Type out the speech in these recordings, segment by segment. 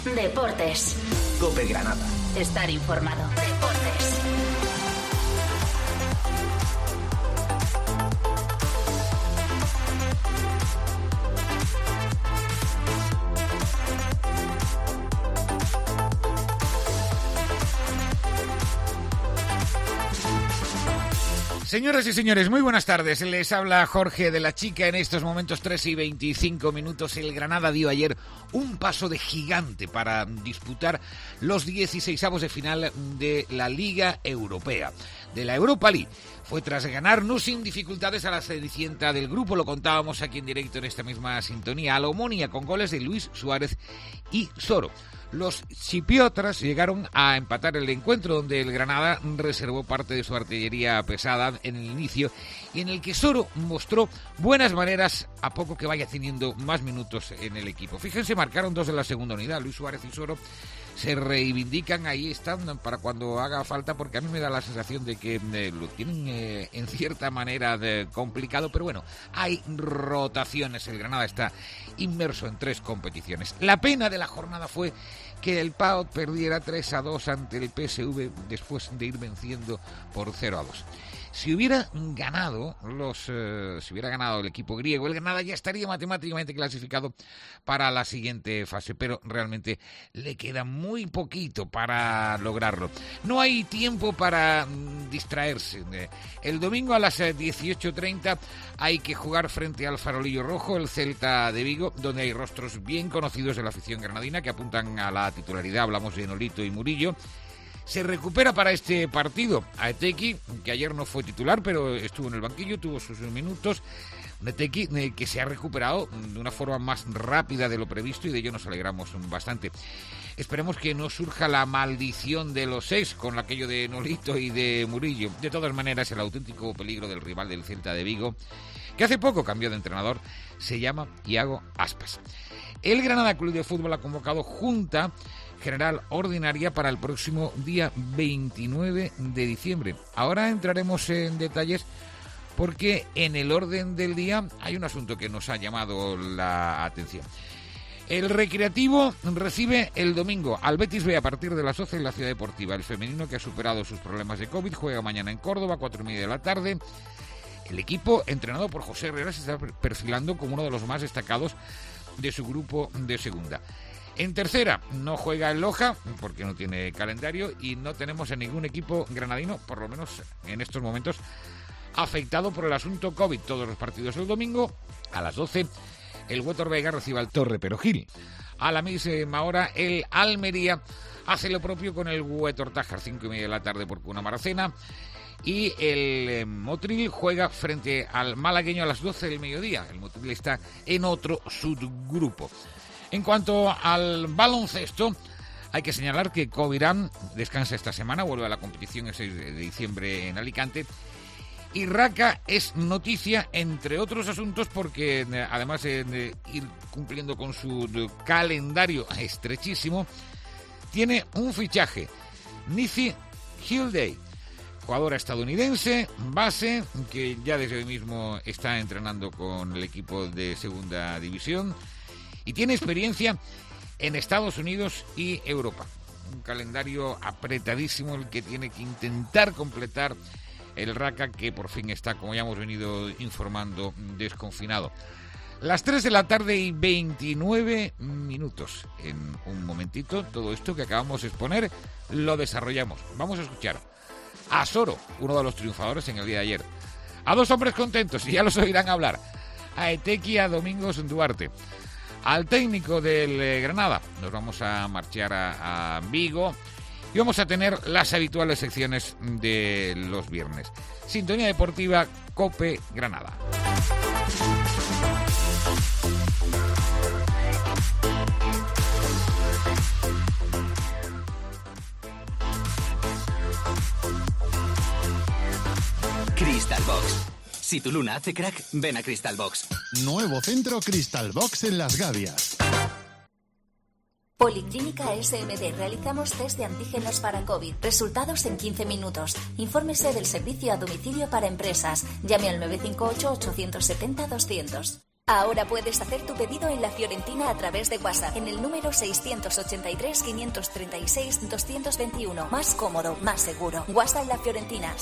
Deportes. COPE Granada. Estar informado. Deportes. Señoras y señores, muy buenas tardes. Les habla Jorge de la Chica. En estos momentos 3:25. El Granada dio ayer un paso de gigante para disputar los 16avos de final de la Liga Europea, de la Europa League. Fue tras ganarnos sin dificultades a la cenicienta del grupo, lo contábamos aquí en directo en esta misma sintonía, a la Omonia, con goles de Luis Suárez y Soro. Los chipriotras llegaron a empatar el encuentro, donde el Granada reservó parte de su artillería pesada en el inicio y en el que Soro mostró buenas maneras a poco que vaya teniendo más minutos en el equipo. Fíjense, marcaron dos de la segunda unidad. Luis Suárez y Soro se reivindican, ahí están para cuando haga falta, porque a mí me da la sensación de que lo tienen en cierta manera complicado, pero bueno, hay rotaciones. El Granada está inmerso en 3 competiciones. La pena de la jornada fue que el PAOK perdiera 3-2 ante el PSV después de ir venciendo por 0-2. Si hubiera ganado el equipo griego, el Granada ya estaría matemáticamente clasificado para la siguiente fase, pero realmente le queda muy poquito para lograrlo. No hay tiempo para distraerse. El domingo a las 18:30 hay que jugar frente al Farolillo Rojo, el Celta de Vigo, donde hay rostros bien conocidos de la afición granadina que apuntan a la titularidad. Hablamos de Nolito y Murillo. Se recupera para este partido Aiteki, que ayer no fue titular, pero estuvo en el banquillo, tuvo sus minutos. Aiteki que se ha recuperado de una forma más rápida de lo previsto, y de ello nos alegramos bastante. Esperemos que no surja la maldición de los 6 con aquello de Nolito y de Murillo. De todas maneras, el auténtico peligro del rival del Celta de Vigo, que hace poco cambió de entrenador, se llama Iago Aspas. El Granada Club de Fútbol ha convocado junta general ordinaria para el próximo día 29 de diciembre. Ahora entraremos en detalles, porque en el orden del día hay un asunto que nos ha llamado la atención. El Recreativo recibe el domingo al Betis B a partir de las 12 en la Ciudad Deportiva. El femenino, que ha superado sus problemas de COVID, juega mañana en Córdoba, 4:30 de la tarde. El equipo, entrenado por José Herrera, se está perfilando como uno de los más destacados de su grupo de segunda. En tercera no juega el Loja porque no tiene calendario, y no tenemos a ningún equipo granadino, por lo menos en estos momentos, afectado por el asunto COVID. Todos los partidos el domingo a las 12. El Huétor Vega recibe al Torre Perojil. A la misma hora el Almería hace lo propio con el Huétor Tájar, 5:30 de la tarde por Cuna Maracena. Y el Motril juega frente al malagueño a las 12 del mediodía. El Motril está en otro subgrupo. En cuanto al baloncesto, hay que señalar que Covirán descansa esta semana, vuelve a la competición el 6 de diciembre en Alicante. Y Raca es noticia, entre otros asuntos, porque además de ir cumpliendo con su calendario estrechísimo, tiene un fichaje. Nici Hilday, jugadora estadounidense, base, que ya desde hoy mismo está entrenando con el equipo de segunda división y tiene experiencia en Estados Unidos y Europa. Un calendario apretadísimo el que tiene que intentar completar el Raca, que por fin está, como ya hemos venido informando, desconfinado. Las 3:29 p.m. En un momentito, todo esto que acabamos de exponer lo desarrollamos. Vamos a escuchar a Soro, uno de los triunfadores en el día de ayer. A 2 hombres contentos, y ya los oirán hablar. A Aiteki y a Domingos Duarte. Al técnico del Granada. Nos vamos a marchar a Vigo y vamos a tener las habituales secciones de los viernes. Sintonía deportiva COPE Granada. Crystal Box. Si tu luna hace crack, ven a Crystal Box. Nuevo centro Crystal Box en Las Gavias. Policlínica SMD. Realizamos test de antígenos para COVID. Resultados en 15 minutos. Infórmese del servicio a domicilio para empresas. Llame al 958-870-200. Ahora puedes hacer tu pedido en La Fiorentina a través de WhatsApp en el número 683-536-221. Más cómodo, más seguro. WhatsApp La Fiorentina,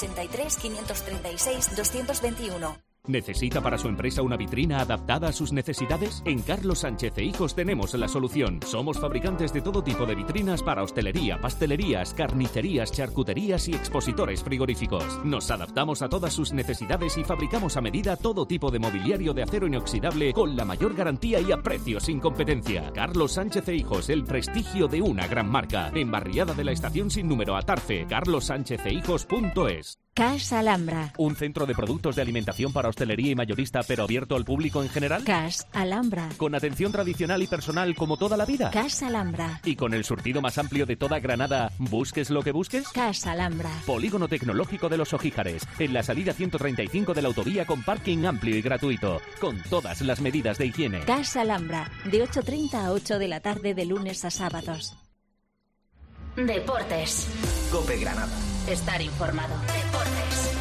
683-536-221. ¿Necesita para su empresa una vitrina adaptada a sus necesidades? En Carlos Sánchez e Hijos tenemos la solución. Somos fabricantes de todo tipo de vitrinas para hostelería, pastelerías, carnicerías, charcuterías y expositores frigoríficos. Nos adaptamos a todas sus necesidades y fabricamos a medida todo tipo de mobiliario de acero inoxidable con la mayor garantía y a precios sin competencia. Carlos Sánchez e Hijos, el prestigio de una gran marca. En Barriada de la Estación sin número Atarfe, carlossanchezehijos.es. Cas Alhambra. ¿Un centro de productos de alimentación para hostelería y mayorista, pero abierto al público en general? Cas Alhambra. ¿Con atención tradicional y personal como toda la vida? Cas Alhambra. ¿Y con el surtido más amplio de toda Granada, busques lo que busques? Cas Alhambra. Polígono Tecnológico de los Ojíjares, en la salida 135 de la autovía con parking amplio y gratuito, con todas las medidas de higiene. Cas Alhambra, de 8:30 a 8 de la tarde de lunes a sábados. Deportes. COPE Granada. Estar informado. Deportes.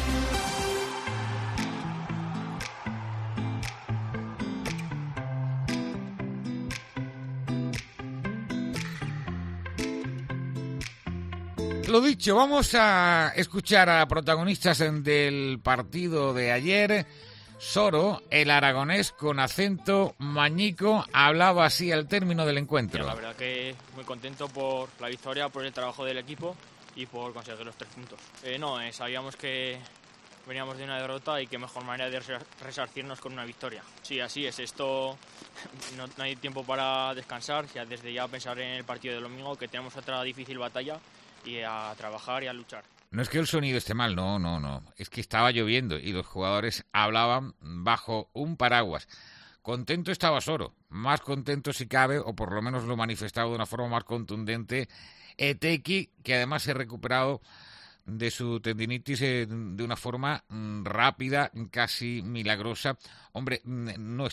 Lo dicho, vamos a escuchar a protagonistas del partido de ayer. Soro, el aragonés con acento mañico, hablaba así al término del encuentro. La verdad que muy contento por la victoria, por el trabajo del equipo y por conseguir los 3 puntos. Sabíamos que veníamos de una derrota y qué mejor manera de resarcirnos con una victoria. Sí, así es, esto no hay tiempo para descansar, ya desde ya pensar en el partido del domingo, que tenemos otra difícil batalla y a trabajar y a luchar. No es que el sonido esté mal, no. Es que estaba lloviendo y los jugadores hablaban bajo un paraguas. Contento estaba Soro, más contento si cabe, o por lo menos lo manifestaba de una forma más contundente Eteki, que además se ha recuperado de su tendinitis de una forma rápida, casi milagrosa. Hombre, no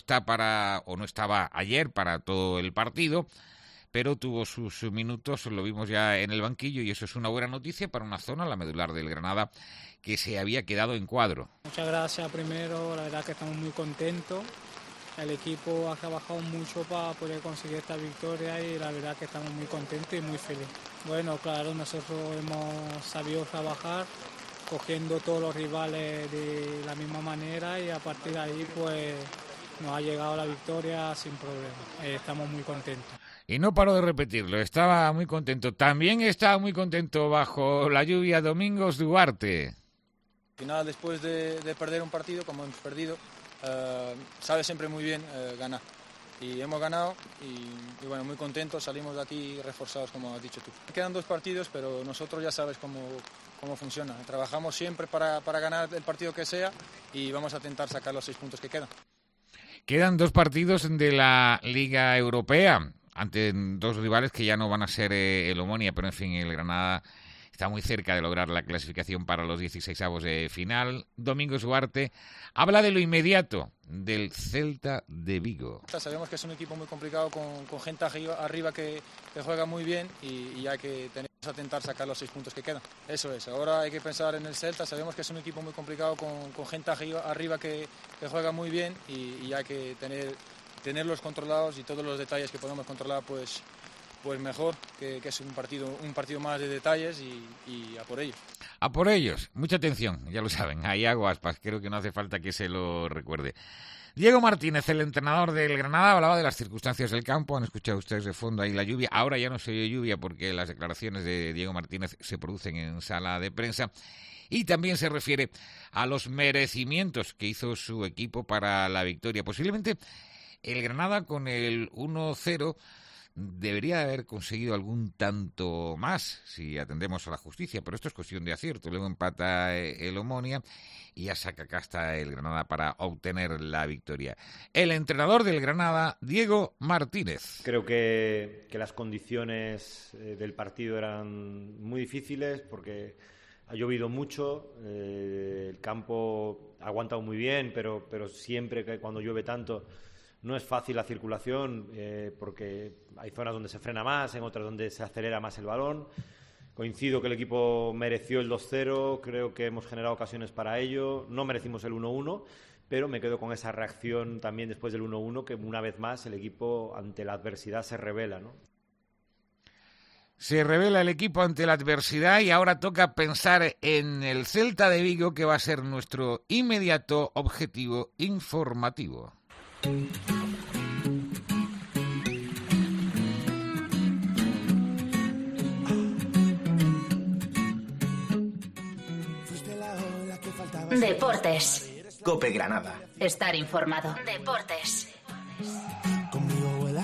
estaba ayer para todo el partido, pero tuvo sus minutos, lo vimos ya en el banquillo, y eso es una buena noticia para una zona, la medular del Granada, que se había quedado en cuadro. Muchas gracias primero, la verdad que estamos muy contentos. El equipo ha trabajado mucho para poder conseguir esta victoria y la verdad que estamos muy contentos y muy felices. Bueno, claro, nosotros hemos sabido trabajar, cogiendo todos los rivales de la misma manera, y a partir de ahí pues nos ha llegado la victoria sin problema. Estamos muy contentos. Y no paro de repetirlo, estaba muy contento. También estaba muy contento bajo la lluvia Domingos Duarte. Al final, después de perder un partido como hemos perdido, sabe siempre muy bien ganar. Y hemos ganado y bueno, muy contentos, salimos de aquí reforzados, como has dicho tú. Quedan 2 partidos, pero nosotros ya sabes cómo funciona. Trabajamos siempre para ganar el partido que sea y vamos a intentar sacar los 6 puntos que quedan. Quedan 2 partidos de la Liga Europea, ante 2 rivales que ya no van a ser el Omonia, pero en fin, el Granada está muy cerca de lograr la clasificación para los 16avos de final. Domingos Duarte habla de lo inmediato del Celta de Vigo. Sabemos que es un equipo muy complicado, con gente arriba que juega muy bien y hay que intentar sacar los 6 puntos que quedan. Eso es, ahora hay que pensar en el Celta. Sabemos que es un equipo muy complicado, con gente arriba que juega muy bien y hay que tenerlos controlados, y todos los detalles que podemos controlar pues mejor, que es un partido más de detalles y a por ellos. A por ellos, mucha atención, ya lo saben, ahí hago aspas, creo que no hace falta que se lo recuerde. Diego Martínez, el entrenador del Granada, hablaba de las circunstancias del campo. Han escuchado ustedes de fondo ahí la lluvia. Ahora ya no se oye lluvia porque las declaraciones de Diego Martínez se producen en sala de prensa. Y también se refiere a los merecimientos que hizo su equipo para la victoria. Posiblemente el Granada, con el 1-0, debería haber conseguido algún tanto más si atendemos a la justicia, pero esto es cuestión de acierto. Luego empata el Omonia y ya saca casta el Granada para obtener la victoria. El entrenador del Granada, Diego Martínez. Creo que las condiciones del partido eran muy difíciles porque ha llovido mucho, el campo ha aguantado muy bien, pero siempre que cuando llueve tanto no es fácil la circulación, porque hay zonas donde se frena más, en otras donde se acelera más el balón. Coincido que el equipo mereció el 2-0, creo que hemos generado ocasiones para ello, no merecimos el 1-1, pero me quedo con esa reacción también después del 1-1, que una vez más el equipo ante la adversidad se revela, ¿no? Se revela el equipo ante la adversidad y ahora toca pensar en el Celta de Vigo, que va a ser nuestro inmediato objetivo informativo. Deportes. COPE Granada. Estar informado. Deportes. Conmigo vuela.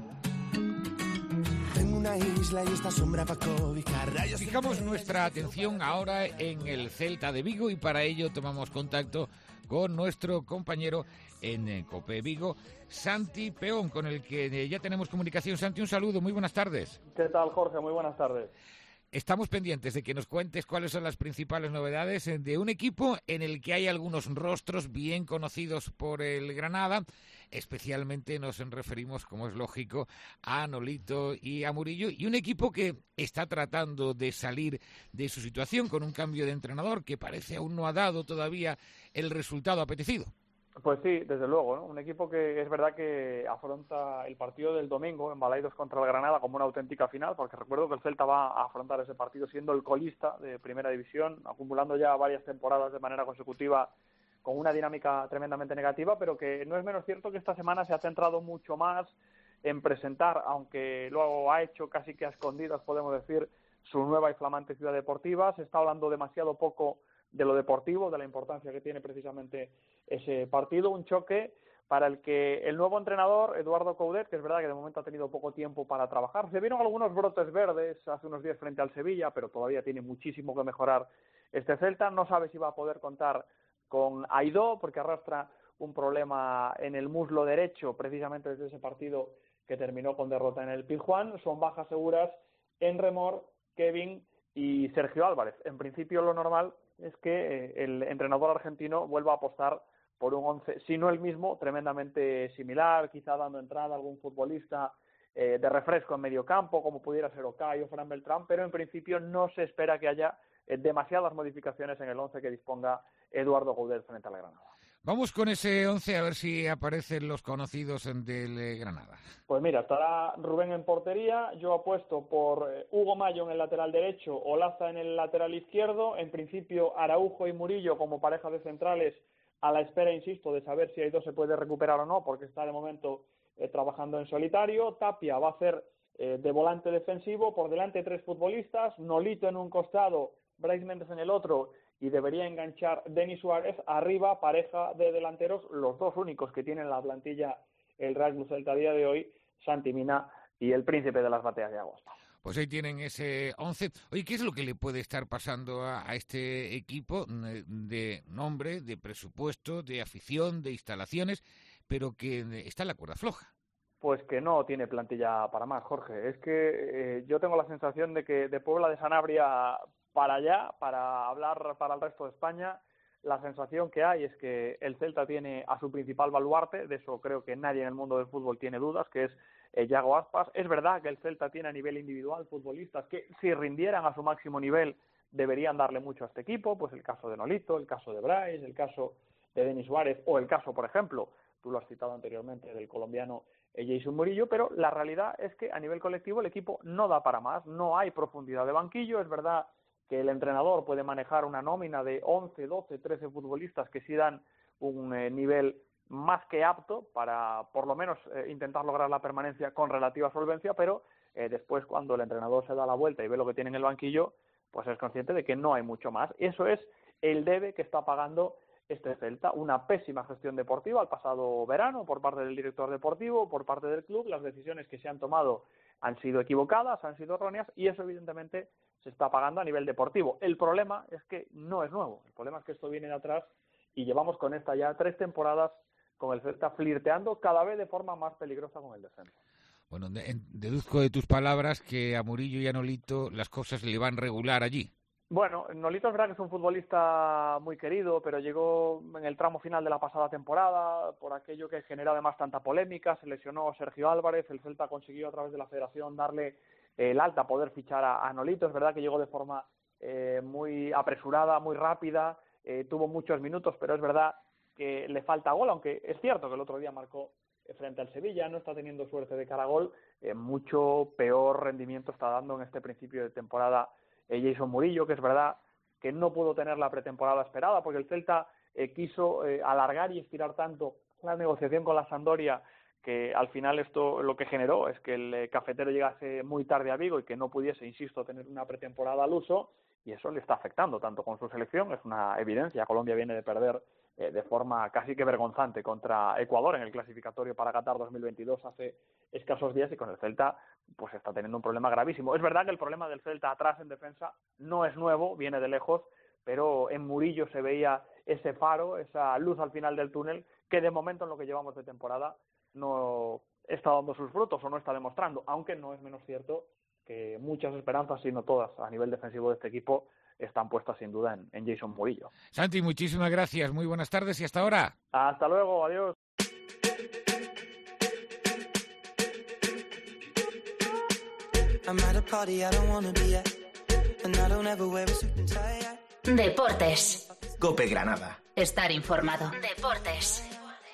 Tengo una isla y esta sombra para cobijar. Fijamos nuestra atención ahora en el Celta de Vigo y para ello tomamos contacto con nuestro compañero en COPE Vigo, Santi Peón, con el que ya tenemos comunicación. Santi, un saludo, muy buenas tardes. ¿Qué tal, Jorge? Muy buenas tardes. Estamos pendientes de que nos cuentes cuáles son las principales novedades de un equipo en el que hay algunos rostros bien conocidos por el Granada. Especialmente nos referimos, como es lógico, a Nolito y a Murillo. Y un equipo que está tratando de salir de su situación con un cambio de entrenador que parece aún no ha dado todavía el resultado apetecido. Pues sí, desde luego, ¿no? Un equipo que es verdad que afronta el partido del domingo en Balaidos contra el Granada como una auténtica final, porque recuerdo que el Celta va a afrontar ese partido siendo el colista de Primera División, acumulando ya varias temporadas de manera consecutiva con una dinámica tremendamente negativa, pero que no es menos cierto que esta semana se ha centrado mucho más en presentar, aunque lo ha hecho casi que a escondidas, podemos decir, su nueva y flamante ciudad deportiva. Se está hablando demasiado poco de lo deportivo, de la importancia que tiene precisamente ese partido, un choque para el que el nuevo entrenador, Eduardo Coudet, que es verdad que de momento ha tenido poco tiempo para trabajar, se vieron algunos brotes verdes hace unos días frente al Sevilla, pero todavía tiene muchísimo que mejorar este Celta, no sabe si va a poder contar con Aidó, porque arrastra un problema en el muslo derecho, precisamente desde ese partido que terminó con derrota en el Pizjuán. Son bajas seguras en Remor, Kevin y Sergio Álvarez. En principio lo normal es que el entrenador argentino vuelva a apostar por un 11, si no el mismo, tremendamente similar, quizá dando entrada a algún futbolista de refresco en medio campo, como pudiera ser Okay o Fran Beltrán, pero en principio no se espera que haya demasiadas modificaciones en el 11 que disponga Eduardo Coudet frente al Granada. Vamos con ese 11 a ver si aparecen los conocidos del Granada. Pues mira, estará Rubén en portería, yo apuesto por Hugo Mayo en el lateral derecho, Olaza en el lateral izquierdo, en principio Araujo y Murillo como pareja de centrales, a la espera, insisto, de saber si Aidó se puede recuperar o no, porque está de momento trabajando en solitario. Tapia va a ser de volante defensivo, por delante 3 futbolistas, Nolito en un costado, Brais Méndez en el otro, y debería enganchar Denis Suárez. Arriba, pareja de delanteros, los dos únicos que tienen la plantilla el Real Club Celta a día de hoy, Santi Mina y el príncipe de las bateas de agosto. Pues ahí tienen ese 11. Oye, ¿qué es lo que le puede estar pasando a este equipo de nombre, de presupuesto, de afición, de instalaciones, pero que está en la cuerda floja? Pues que no tiene plantilla para más, Jorge. Es que yo tengo la sensación de que de Puebla de Sanabria para allá, para hablar para el resto de España, la sensación que hay es que el Celta tiene a su principal baluarte, de eso creo que nadie en el mundo del fútbol tiene dudas, que es Yago Aspas. Es verdad que el Celta tiene a nivel individual futbolistas que si rindieran a su máximo nivel deberían darle mucho a este equipo, pues el caso de Nolito, el caso de Brais, el caso de Denis Suárez o el caso, por ejemplo, tú lo has citado anteriormente, del colombiano Jason Murillo, pero la realidad es que a nivel colectivo el equipo no da para más, no hay profundidad de banquillo. Es verdad que el entrenador puede manejar una nómina de 11, 12, 13 futbolistas que sí dan un nivel más que apto para por lo menos intentar lograr la permanencia con relativa solvencia, pero después cuando el entrenador se da la vuelta y ve lo que tiene en el banquillo, pues es consciente de que no hay mucho más. Eso es el debe que está pagando este Celta, una pésima gestión deportiva el pasado verano por parte del director deportivo, por parte del club. Las decisiones que se han tomado han sido equivocadas, han sido erróneas y eso evidentemente se está pagando a nivel deportivo. El problema es que no es nuevo, el problema es que esto viene de atrás y llevamos con esta ya 3 temporadas con el Celta flirteando cada vez de forma más peligrosa con el descenso. Bueno, deduzco de tus palabras que a Murillo y a Nolito las cosas le van regular allí. Bueno, Nolito es verdad que es un futbolista muy querido, pero llegó en el tramo final de la pasada temporada por aquello que generó además tanta polémica. Se lesionó Sergio Álvarez, el Celta consiguió a través de la federación darle el alta, poder fichar a Nolito. Es verdad que llegó de forma muy apresurada, muy rápida, tuvo muchos minutos, pero es verdad que le falta gol, aunque es cierto que el otro día marcó frente al Sevilla, no está teniendo suerte de cara a gol, mucho peor rendimiento está dando en este principio de temporada Jason Murillo, que es verdad que no pudo tener la pretemporada esperada, porque el Celta quiso alargar y estirar tanto la negociación con la Sampdoria, que al final esto lo que generó es que el cafetero llegase muy tarde a Vigo y que no pudiese, insisto, tener una pretemporada al uso, y eso le está afectando tanto con su selección, es una evidencia. Colombia viene de perder de forma casi que vergonzante contra Ecuador en el clasificatorio para Qatar 2022 hace escasos días, y con el Celta pues está teniendo un problema gravísimo. Es verdad que el problema del Celta atrás en defensa no es nuevo, viene de lejos, pero en Murillo se veía ese faro, esa luz al final del túnel, que de momento en lo que llevamos de temporada no está dando sus frutos o no está demostrando, aunque no es menos cierto que muchas esperanzas, si no todas, a nivel defensivo de este equipo están puestas sin duda en Jason Murillo. Santi, muchísimas gracias, muy buenas tardes y hasta ahora. Hasta luego, adiós. Deportes. COPE Granada. Estar informado. Deportes.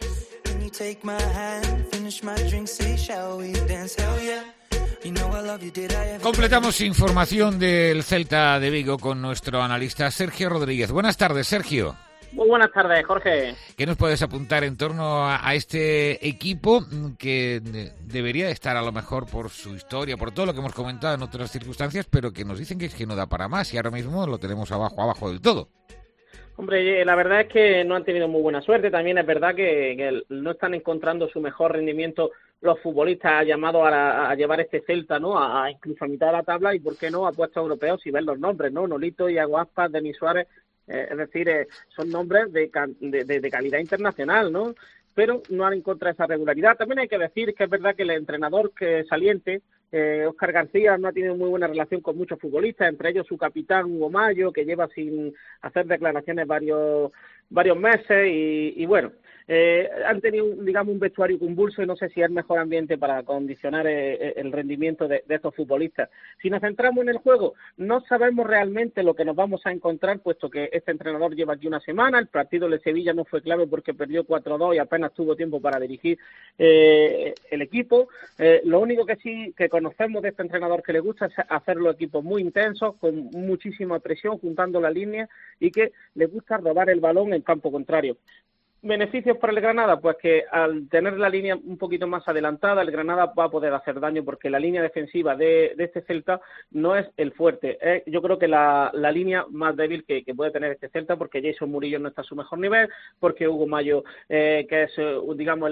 Completamos información del Celta de Vigo con nuestro analista Sergio Rodríguez. Buenas tardes, Sergio. Muy buenas tardes, Jorge. ¿Qué nos puedes apuntar en torno a este equipo que debería estar a lo mejor por su historia, por todo lo que hemos comentado en otras circunstancias, pero que nos dicen que es que no da para más y ahora mismo lo tenemos abajo del todo? Hombre, la verdad es que no han tenido muy buena suerte. También es verdad que no están encontrando su mejor rendimiento los futbolistas llamados a llevar este Celta, ¿no? A incluso a mitad de la tabla y, ¿por qué no?, a puestos europeos, si ven los nombres, ¿no? Nolito, Iago Aspas, Denis Suárez, es decir, son nombres de calidad internacional, ¿no? Pero no han encontrado esa regularidad. También hay que decir que es verdad que el entrenador saliente, Óscar García, no ha tenido muy buena relación con muchos futbolistas, entre ellos su capitán Hugo Mayo, que lleva sin hacer declaraciones varios meses y bueno, han tenido, digamos, un vestuario convulso y no sé si es el mejor ambiente para condicionar el rendimiento de estos futbolistas. Si nos centramos en el juego, no sabemos realmente lo que nos vamos a encontrar, puesto que este entrenador lleva aquí una semana. El partido de Sevilla no fue clave porque perdió 4-2 y apenas tuvo tiempo para dirigir el equipo. Lo único que sí que conocemos de este entrenador que le gusta es hacer los equipos muy intensos, con muchísima presión, juntando la línea, y que le gusta robar el balón en campo contrario. ¿Beneficios para el Granada? Pues que al tener la línea un poquito más adelantada, el Granada va a poder hacer daño, porque la línea defensiva de este Celta no es el fuerte. Yo creo que la línea más débil que puede tener este Celta, porque Jason Murillo no está a su mejor nivel, porque Hugo Mayo, que es, digamos,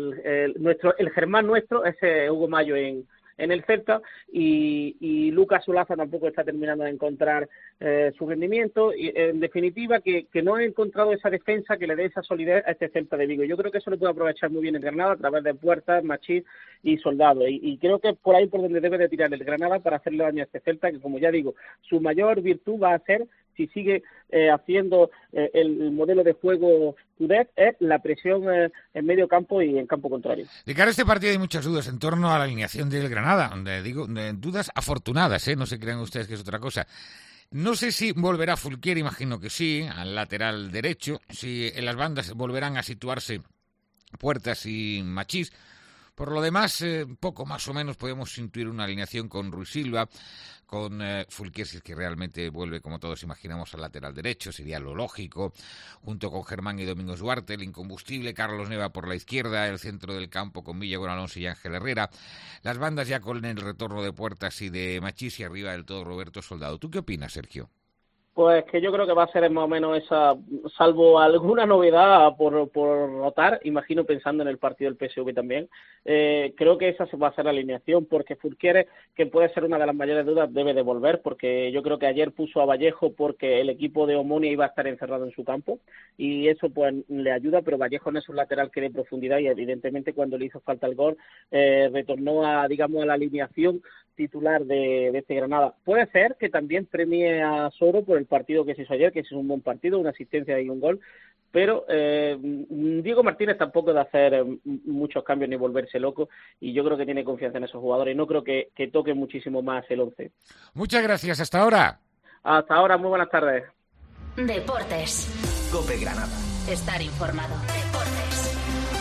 el germán nuestro, es Hugo Mayo en el Celta, y Lucas Olaza tampoco está terminando de encontrar su rendimiento, y en definitiva que no he encontrado esa defensa que le dé esa solidez a este Celta de Vigo. Yo creo que eso lo puede aprovechar muy bien el Granada a través de Puertas, Machís y Soldado, y creo que es por ahí por donde debe de tirar el Granada para hacerle daño a este Celta, que, como ya digo, su mayor virtud va a ser, si sigue haciendo el modelo de juego Tudek, es la presión en medio campo y en campo contrario. De cara a este partido hay muchas dudas en torno a la alineación del Granada, donde digo, dudas afortunadas, no se crean ustedes que es otra cosa. No sé si volverá Fulquier, imagino que sí, al lateral derecho, si en las bandas volverán a situarse Puertas y Machís. Por lo demás, poco más o menos podemos intuir una alineación con Ruiz Silva, con Fulquier, si es que realmente vuelve, como todos imaginamos, al lateral derecho, sería lo lógico, junto con Germán y Domingos Duarte, el incombustible, Carlos Neva por la izquierda, el centro del campo con Villa, con Alonso y Ángel Herrera, las bandas ya con el retorno de Puertas y de Machís, y arriba del todo Roberto Soldado. ¿Tú qué opinas, Sergio? Pues que yo creo que va a ser más o menos esa, salvo alguna novedad por notar, imagino pensando en el partido del PSV también, creo que esa va a ser la alineación, porque Fulquier, que puede ser una de las mayores dudas, debe de volver, porque yo creo que ayer puso a Vallejo porque el equipo de Omonia iba a estar encerrado en su campo, y eso pues le ayuda, pero Vallejo no es un lateral que dé profundidad, y evidentemente cuando le hizo falta el gol, retornó a la alineación titular de este Granada. Puede ser que también premie a Soro por el partido que se hizo ayer, que es un buen partido, una asistencia y un gol, pero Diego Martínez tampoco de hacer muchos cambios ni volverse loco, y yo creo que tiene confianza en esos jugadores, y no creo que toque muchísimo más el 11. Muchas gracias, hasta ahora. Hasta ahora, muy buenas tardes. Deportes. COPE Granada. Estar informado. Deportes.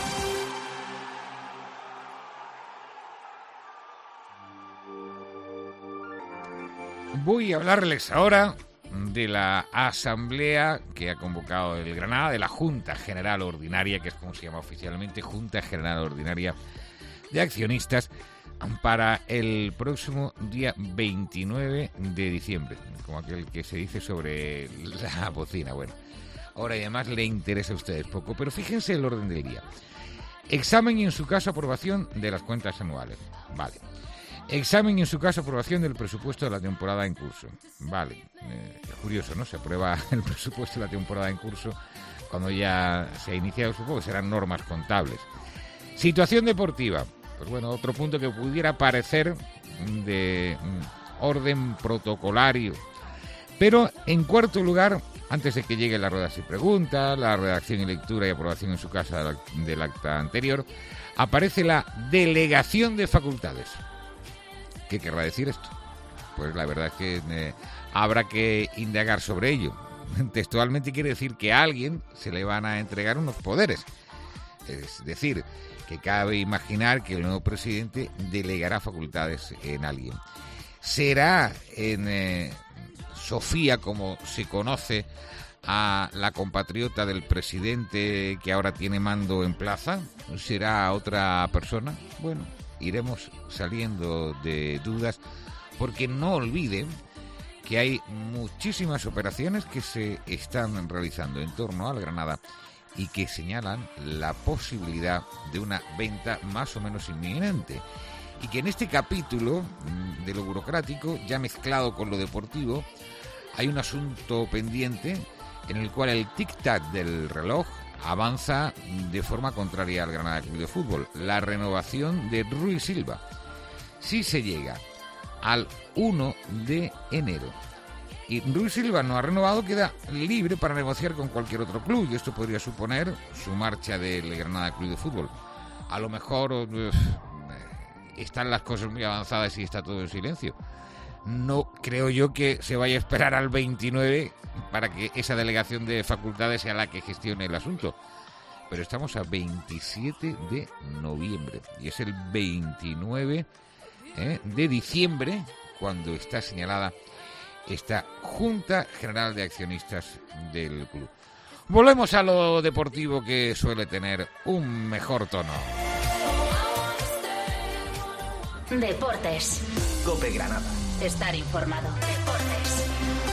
Voy a hablarles ahora de la asamblea que ha convocado el Granada, de la Junta General Ordinaria, que es como se llama oficialmente, Junta General Ordinaria de Accionistas, para el próximo día 29 de diciembre, como aquel que se dice sobre la bocina. Bueno, ahora y además le interesa a ustedes poco, pero fíjense el orden del día. Examen y en su caso aprobación de las cuentas anuales. Vale. Examen y en su caso aprobación del presupuesto de la temporada en curso. Vale. Es curioso, ¿no? Se aprueba el presupuesto de la temporada en curso cuando ya se ha iniciado, supongo que serán normas contables. Situación deportiva. Pues bueno, otro punto que pudiera parecer de orden protocolario. Pero en cuarto lugar, antes de que llegue la rueda y preguntas, la redacción y lectura y aprobación en su casa del acta anterior, aparece la delegación de facultades. ¿Qué querrá decir esto? Pues la verdad es que habrá que indagar sobre ello. Textualmente quiere decir que a alguien se le van a entregar unos poderes. Es decir, que cabe imaginar que el nuevo presidente delegará facultades en alguien. ¿Será en Sofía, como se conoce a la compatriota del presidente que ahora tiene mando en plaza? ¿Será otra persona? Bueno, iremos saliendo de dudas, porque no olviden que hay muchísimas operaciones que se están realizando en torno al Granada y que señalan la posibilidad de una venta más o menos inminente. Y que en este capítulo de lo burocrático, ya mezclado con lo deportivo, hay un asunto pendiente en el cual el tic-tac del reloj avanza de forma contraria al Granada Club de Fútbol. La renovación de Rui Silva. Si se llega al 1 de enero y Rui Silva no ha renovado, queda libre para negociar con cualquier otro club, y esto podría suponer su marcha del Granada Club de Fútbol. A lo mejor están las cosas muy avanzadas y está todo en silencio. No creo yo que se vaya a esperar al 29 para que esa delegación de facultades sea la que gestione el asunto. Pero estamos a 27 de noviembre y es el 29 de diciembre cuando está señalada esta Junta General de Accionistas del club. Volvemos a lo deportivo, que suele tener un mejor tono. Deportes. COPE Granada. Estar informado. Deportes.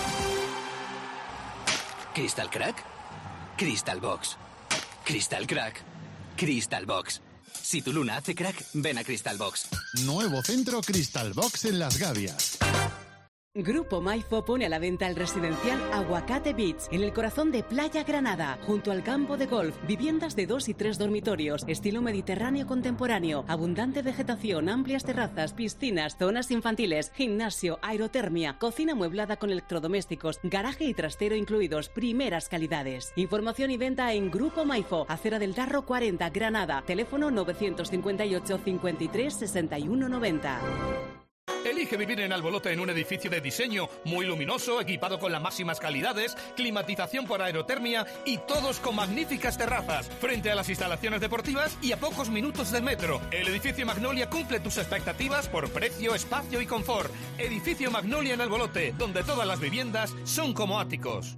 Crystal Crack. Crystal Box. Crystal Crack. Crystal Box. Si tu luna hace crack, ven a Crystal Box. Nuevo centro Crystal Box en Las Gavias. Grupo Maifo pone a la venta el residencial Aguacate Beach, en el corazón de Playa Granada, junto al campo de golf. Viviendas de 2 y 3 dormitorios, estilo mediterráneo contemporáneo, abundante vegetación, amplias terrazas, piscinas, zonas infantiles, gimnasio, aerotermia, cocina amueblada con electrodomésticos, garaje y trastero incluidos, primeras calidades. Información y venta en Grupo Maifo, Acera del Tarro 40, Granada, teléfono 958 53 61 90. Elige vivir en Albolote en un edificio de diseño muy luminoso, equipado con las máximas calidades, climatización por aerotermia y todos con magníficas terrazas, frente a las instalaciones deportivas y a pocos minutos del metro. El edificio Magnolia cumple tus expectativas por precio, espacio y confort. Edificio Magnolia en Albolote, donde todas las viviendas son como áticos.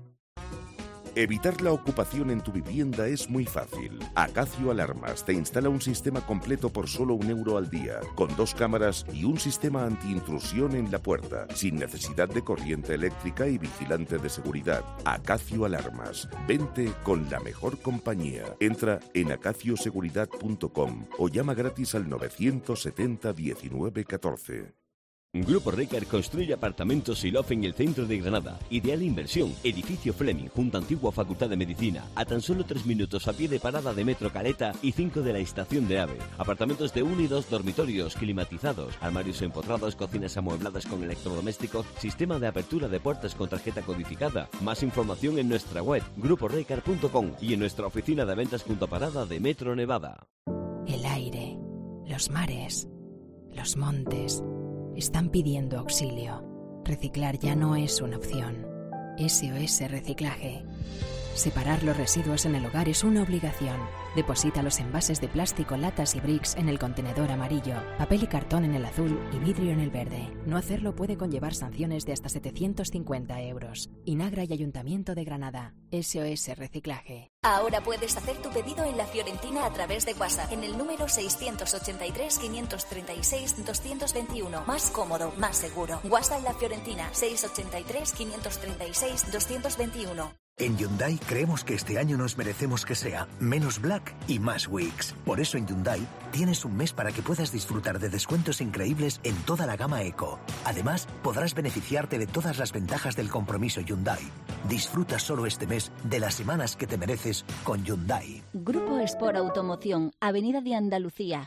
Evitar la ocupación en tu vivienda es muy fácil. Acacio Alarmas te instala un sistema completo por solo €1 al día, con 2 cámaras y un sistema antiintrusión en la puerta, sin necesidad de corriente eléctrica y vigilante de seguridad. Acacio Alarmas. Vente con la mejor compañía. Entra en acacioseguridad.com o llama gratis al 970 19 14. Grupo Recar construye apartamentos y loft en el centro de Granada. Ideal inversión. Edificio Fleming, junto a antigua Facultad de Medicina. A tan solo 3 minutos a pie de parada de Metro Caleta y 5 de la estación de AVE. Apartamentos de 1 y 2 dormitorios, climatizados, armarios empotrados, cocinas amuebladas con electrodomésticos, sistema de apertura de puertas con tarjeta codificada. Más información en nuestra web, gruporecar.com, y en nuestra oficina de ventas junto a parada de Metro Nevada. El aire, los mares, los montes están pidiendo auxilio. Reciclar ya no es una opción. SOS Reciclaje. Separar los residuos en el hogar es una obligación. Deposita los envases de plástico, latas y bricks en el contenedor amarillo, papel y cartón en el azul y vidrio en el verde. No hacerlo puede conllevar sanciones de hasta 750 euros. Inagra y Ayuntamiento de Granada. SOS Reciclaje. Ahora puedes hacer tu pedido en La Fiorentina a través de WhatsApp en el número 683 536 221. Más cómodo, más seguro. WhatsApp La Fiorentina 683 536 221. En Hyundai creemos que este año nos merecemos que sea menos Black y más Weeks. Por eso en Hyundai tienes un mes para que puedas disfrutar de descuentos increíbles en toda la gama Eco. Además, podrás beneficiarte de todas las ventajas del compromiso Hyundai. Disfruta solo este mes de las semanas que te mereces con Hyundai. Grupo Sport Automoción, Avenida de Andalucía.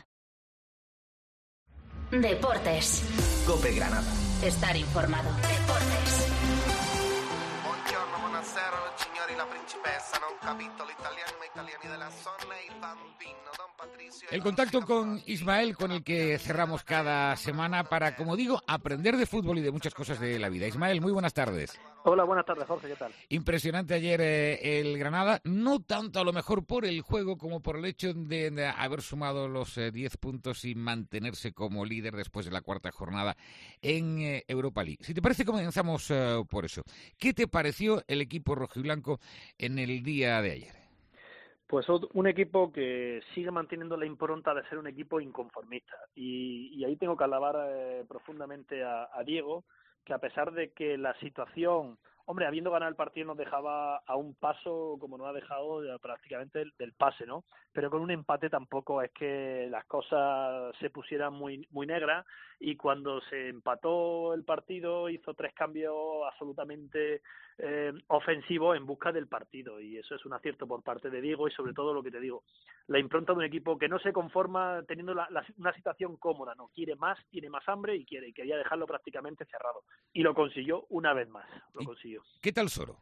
Deportes. COPE Granada. Estar informado. Deportes. Buongiorno, buonasera, signori, la principessa, non capito l'italiano, ma italiani della zona, il bambino, don Patricio. El contacto con Ismael, con el que cerramos cada semana para, como digo, aprender de fútbol y de muchas cosas de la vida. Ismael, muy buenas tardes. Hola, buenas tardes, Jorge, ¿qué tal? Impresionante ayer el Granada, no tanto a lo mejor por el juego como por el hecho de haber sumado los 10 puntos y mantenerse como líder después de la cuarta jornada en Europa League. Si te parece, comenzamos por eso. ¿Qué te pareció el equipo rojiblanco en el día de ayer? Pues un equipo que sigue manteniendo la impronta de ser un equipo inconformista. Y ahí tengo que alabar profundamente a Diego, que a pesar de que la situación, hombre, habiendo ganado el partido nos dejaba a un paso, como nos ha dejado prácticamente del pase, ¿no? Pero con un empate tampoco es que las cosas se pusieran muy negras, y cuando se empató el partido hizo 3 cambios absolutamente ofensivos en busca del partido, y eso es un acierto por parte de Diego, y sobre todo lo que te digo, la impronta de un equipo que no se conforma teniendo una situación cómoda, no, quiere más, tiene más hambre y quería dejarlo prácticamente cerrado, y lo consiguió una vez más, lo consiguió. ¿Qué tal Soro?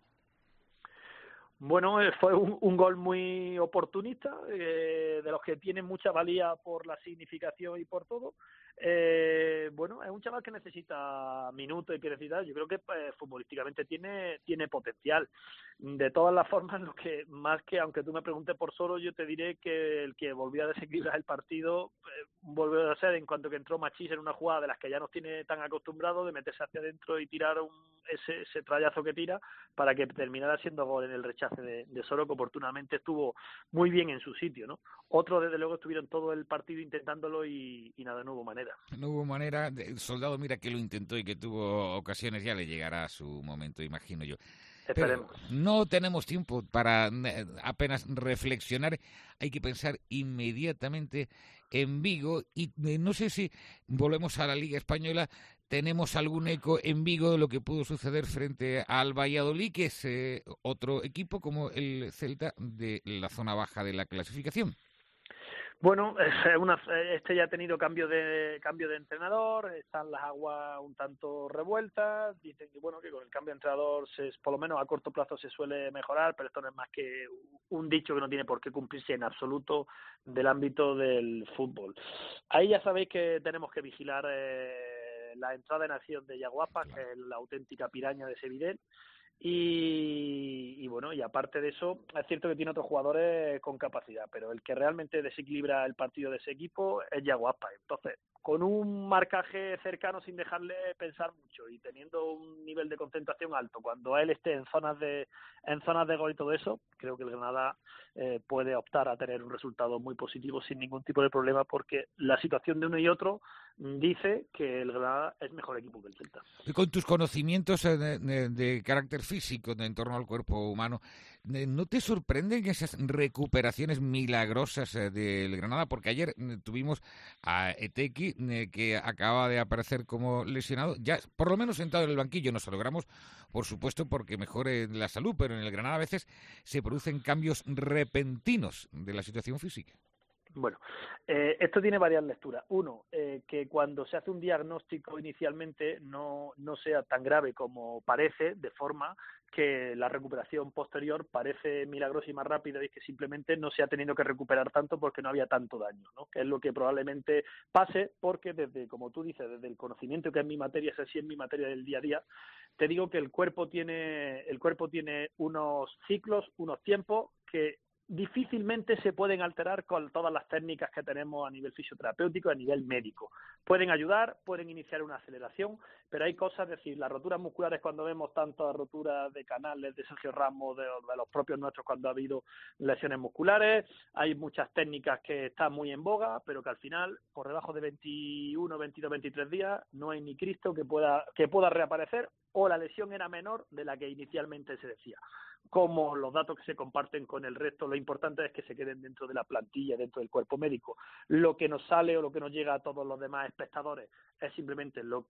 Bueno, fue un gol muy oportunista, de los que tienen mucha valía por la significación y por todo. Bueno, es un chaval que necesita minutos y que necesita, yo creo que futbolísticamente tiene potencial. De todas las formas, lo que más que, aunque tú me preguntes por Soro, yo te diré que el que volvió a desequilibrar el partido volvió a ser en cuanto que entró Machís en una jugada de las que ya nos tiene tan acostumbrados, de meterse hacia adentro y tirar ese trayazo que tira para que terminara siendo gol en el rechace de Soro, que oportunamente estuvo muy bien en su sitio, ¿no? Otros, desde luego, estuvieron todo el partido intentándolo y nada, no hubo manera. No hubo manera. El Soldado, mira que lo intentó y que tuvo ocasiones, ya le llegará su momento, imagino yo. Esperemos. Pero no tenemos tiempo para apenas reflexionar, hay que pensar inmediatamente en Vigo, y no sé si volvemos a la Liga Española, tenemos algún eco en Vigo de lo que pudo suceder frente al Valladolid, que es otro equipo como el Celta de la zona baja de la clasificación. Bueno, este ya ha tenido cambio de entrenador, están las aguas un tanto revueltas, dicen que bueno, que con el cambio de entrenador por lo menos a corto plazo se suele mejorar, pero esto no es más que un dicho que no tiene por qué cumplirse en absoluto del ámbito del fútbol. Ahí ya sabéis que tenemos que vigilar la entrada en acción de Yaguapa, que es la auténtica piraña de Sevidel. Y bueno, y aparte de eso, es cierto que tiene otros jugadores con capacidad, pero el que realmente desequilibra el partido de ese equipo es Yaguapa. Entonces, con un marcaje cercano sin dejarle pensar mucho y teniendo un nivel de concentración alto, cuando él esté en zonas de gol y todo eso, creo que el Granada puede optar a tener un resultado muy positivo sin ningún tipo de problema, porque la situación de uno y otro dice que el Granada es mejor equipo que el Celta. Y con tus conocimientos de carácter físico en torno al cuerpo humano, ¿no te sorprenden esas recuperaciones milagrosas del Granada? Porque ayer tuvimos a Etequi, que acaba de aparecer como lesionado, ya por lo menos sentado en el banquillo. Nos logramos, por supuesto, porque mejore la salud, pero en el Granada a veces se producen cambios repentinos de la situación física. Bueno, esto tiene varias lecturas. Uno, que cuando se hace un diagnóstico inicialmente no sea tan grave como parece, de forma que la recuperación posterior parece milagrosa y más rápida, y que simplemente no se ha tenido que recuperar tanto porque no había tanto daño, ¿no? Que es lo que probablemente pase, porque desde, como tú dices, desde el conocimiento que es mi materia, es así en mi materia del día a día, te digo que el cuerpo tiene unos ciclos, unos tiempos que difícilmente se pueden alterar con todas las técnicas que tenemos a nivel fisioterapéutico, a nivel médico. Pueden ayudar, pueden iniciar una aceleración, pero hay cosas, es decir, las roturas musculares, cuando vemos tantas roturas de canales de Sergio Ramos, de los propios nuestros cuando ha habido lesiones musculares, hay muchas técnicas que están muy en boga, pero que al final, por debajo de 21, 22, 23 días, no hay ni Cristo que pueda reaparecer, o la lesión era menor de la que inicialmente se decía. Como los datos que se comparten con el resto, lo importante es que se queden dentro de la plantilla, dentro del cuerpo médico. Lo que nos sale o lo que nos llega a todos los demás espectadores es simplemente lo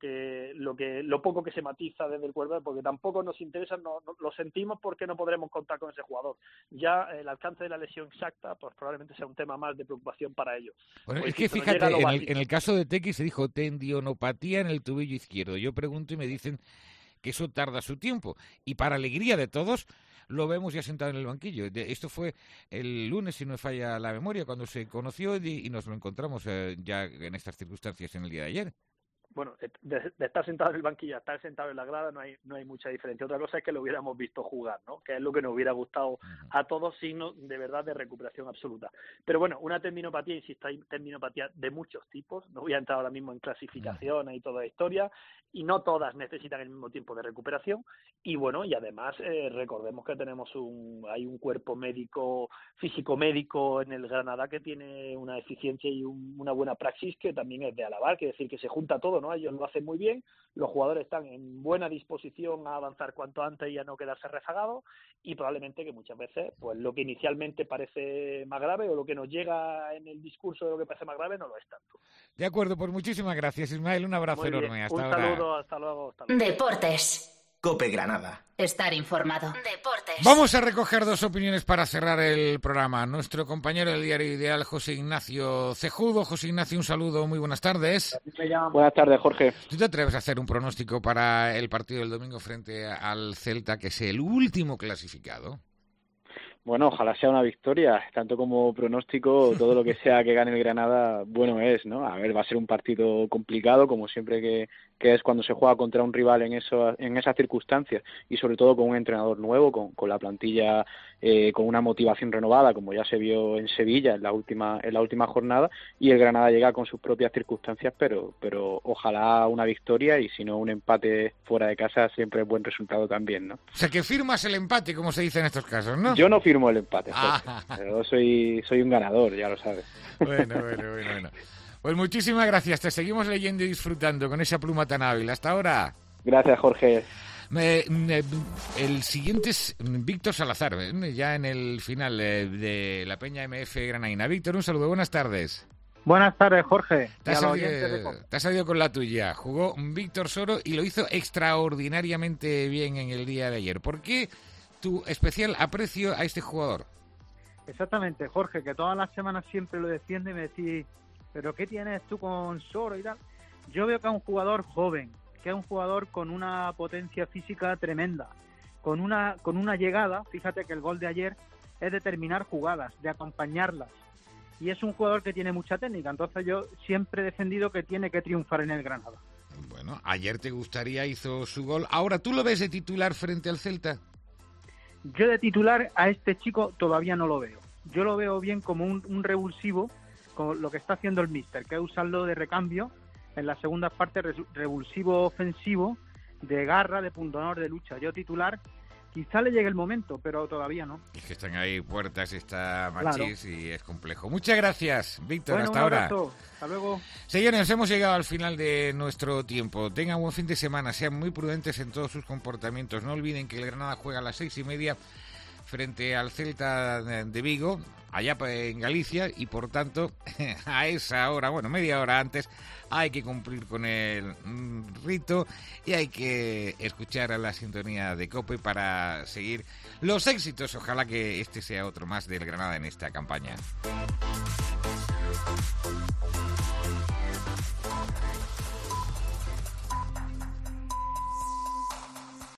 poco que se matiza desde el cuerpo, porque tampoco nos interesa, lo sentimos porque no podremos contar con ese jugador. Ya el alcance de la lesión exacta, pues probablemente sea un tema más de preocupación para ellos. Bueno, pues es que fíjate, en el caso de Tequi se dijo tendinopatía en el tobillo izquierdo. Yo pregunto y me dicen que eso tarda su tiempo. Y para alegría de todos, lo vemos ya sentado en el banquillo. Esto fue el lunes, si no me falla la memoria, cuando se conoció y nos lo encontramos ya en estas circunstancias en el día de ayer. Bueno, de estar sentado en el banquillo a estar sentado en la grada no hay mucha diferencia. Otra cosa es que lo hubiéramos visto jugar, ¿no? Que es lo que nos hubiera gustado a todos, signos de verdad de recuperación absoluta. Pero bueno, una tendinopatía, insisto, hay tendinopatía de muchos tipos. No voy a entrar ahora mismo en clasificaciones y toda la historia, y no todas necesitan el mismo tiempo de recuperación. Y bueno, y además recordemos que hay un cuerpo médico, físico-médico en el Granada que tiene una eficiencia y una buena praxis que también es de alabar, que decir que se junta todo, ¿no? Ellos lo hacen muy bien, los jugadores están en buena disposición a avanzar cuanto antes y a no quedarse rezagados, y probablemente que muchas veces pues lo que inicialmente parece más grave o lo que nos llega en el discurso de lo que parece más grave no lo es tanto. De acuerdo, pues muchísimas gracias, Ismael, un abrazo enorme. Hasta un ahora. Saludo, hasta luego. Deportes. COPE Granada. Estar informado. Deportes. Vamos a recoger dos opiniones para cerrar el programa. Nuestro compañero del Diario Ideal, José Ignacio Cejudo. José Ignacio, un saludo, muy buenas tardes. Buenas tardes, Jorge. ¿Tú te atreves a hacer un pronóstico para el partido del domingo frente al Celta, que es el último clasificado? Bueno, ojalá sea una victoria, tanto como pronóstico, todo lo que sea que gane el Granada, bueno es, ¿no? A ver, va a ser un partido complicado, como siempre que es cuando se juega contra un rival en esas circunstancias, y sobre todo con un entrenador nuevo, con la plantilla con una motivación renovada, como ya se vio en Sevilla en la última jornada, y el Granada llega con sus propias circunstancias, pero ojalá una victoria, y si no un empate fuera de casa siempre es buen resultado también, ¿no? O sea, que firmas el empate, como se dice en estos casos, ¿no? Yo no firmo el empate, yo soy un ganador, ya lo sabes. Bueno. Pues muchísimas gracias, te seguimos leyendo y disfrutando con esa pluma tan hábil. Hasta ahora. Gracias, Jorge. El siguiente es Víctor Salazar, ya en el final de la Peña MF Granaína. Víctor, un saludo, buenas tardes. Buenas tardes, Jorge. Te has salido con la tuya. Jugó Víctor Soro y lo hizo extraordinariamente bien en el día de ayer. ¿Por qué tu especial aprecio a este jugador? Exactamente, Jorge, que todas las semanas siempre lo defiende y me decís, ¿pero qué tienes tú con Soro y tal? Yo veo que es un jugador joven, que es un jugador con una potencia física tremenda, con una llegada, fíjate que el gol de ayer es de terminar jugadas, de acompañarlas, y es un jugador que tiene mucha técnica, entonces yo siempre he defendido que tiene que triunfar en el Granada. Bueno, ayer te gustaría, hizo su gol, ahora ¿tú lo ves de titular frente al Celta? Yo de titular a este chico todavía no lo veo, yo lo veo bien como un revulsivo, con lo que está haciendo el míster, que es usarlo de recambio en las segundas partes, revulsivo ofensivo, de garra, de pundonor, de lucha. Yo titular, quizá le llegue el momento, pero todavía no. Es que están ahí puertas, está Machís, claro. Y es complejo. Muchas gracias, Víctor, hasta ahora. Hasta luego. Señores, hemos llegado al final de nuestro tiempo. Tengan buen fin de semana, sean muy prudentes en todos sus comportamientos. No olviden que el Granada juega a las 6:30 frente al Celta de Vigo, allá en Galicia, y por tanto, a esa hora, media hora antes, hay que cumplir con el rito y hay que escuchar a la sintonía de COPE para seguir los éxitos. Ojalá que este sea otro más del Granada en esta campaña.